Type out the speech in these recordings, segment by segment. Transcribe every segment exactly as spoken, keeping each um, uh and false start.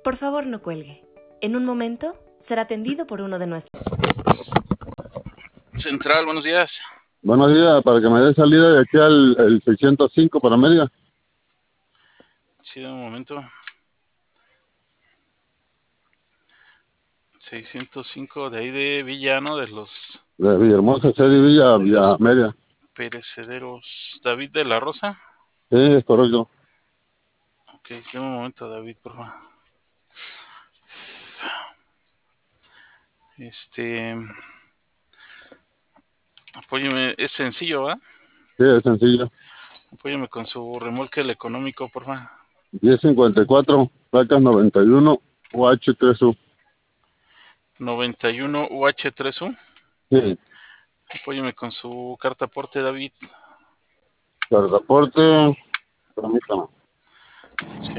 Por favor, no cuelgue. En un momento será atendido por uno de nuestros... Central, buenos días. Buenos días, para que me dé salida de aquí al el seiscientos cinco para Mérida. Sí, un momento. seiscientos cinco de ahí de Villano, de los De Villahermosa, Sede Villa, Villa Mérida. perecederos. David de la Rosa. Sí, es correcto. Ok, dame un momento, David, por favor. Este. Apóyeme, es sencillo, ¿va? Sí, es sencillo. Apóyeme con su remolque el económico, por favor. diez cincuenta y cuatro, placas noventa y uno, U H tres U. noventa y uno U H tres U. Sí. Apóyeme con su carta aporte, David. Pasaporte, permítame. Sí.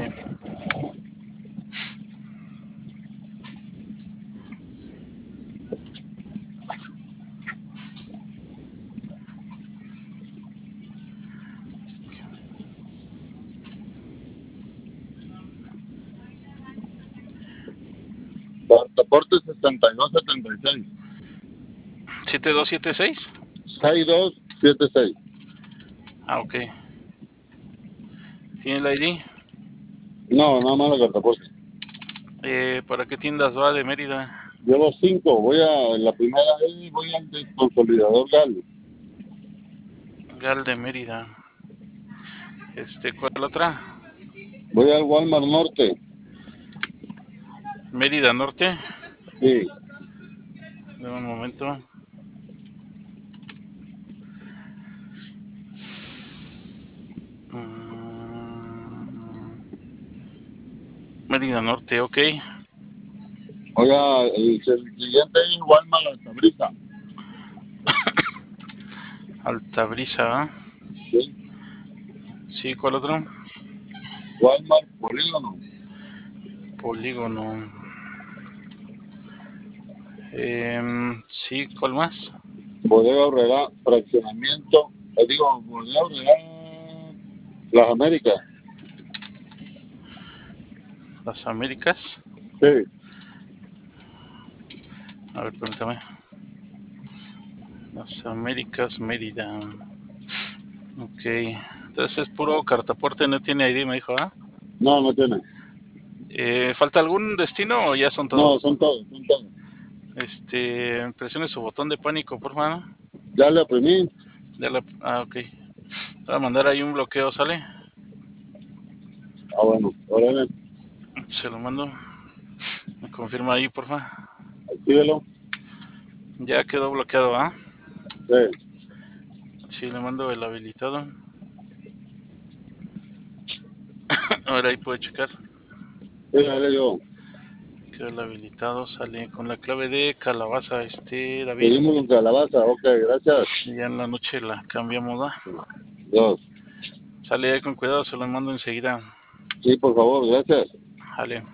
Pasaporte setenta y dos setenta y seis. siete dos siete seis. sesenta y dos setenta y seis. Ah, ok. ¿Tiene el I D? No, nada más la pasaporte. Eh, ¿Para qué tiendas va de Mérida? Llevo cinco, voy a, la primera vez voy al consolidador Gal. Gal de Mérida. Este, ¿cuál otra? Voy al Walmart Norte. Mérida Norte. Sí. Dame un momento. Mm, Mérida Norte, ok. Oiga, el, el siguiente es Walmart Altabrisa. Altabrisa, ¿va? Sí. Sí, ¿cuál otro? Walmart Polígono. Polígono. Eh, sí, ¿cuál más? Bodega Horrera, fraccionamiento. Eh, digo, Bodega Horrera, Las Américas. Las Américas. Sí. A ver, permítame. Las Américas, Mérida. Ok. Entonces es puro cartaporte, no tiene I D, me dijo, ¿ah? No, no tiene. Eh, ¿Falta algún destino o ya son No, todos? son todos, son todos. Este, presione su botón de pánico, por favor. Ya le oprimí. Ya la, ah, ok. Voy a mandar ahí un bloqueo, ¿sale? Ah, bueno, órale. Se lo mando. Me confirma ahí, por favor. Actívelo. Ya quedó bloqueado, ¿ah? Sí. Sí, le mando el habilitado. Ahora ahí puede checar. Sí, dale yo. Quedó el habilitado, sale con la clave de calabaza, este, David. Seguimos con calabaza. Ok, gracias. Y ya en la noche la cambiamos, ¿va? Dos. Sale ahí con cuidado, se lo mando enseguida. Sí, por favor, gracias. Vale.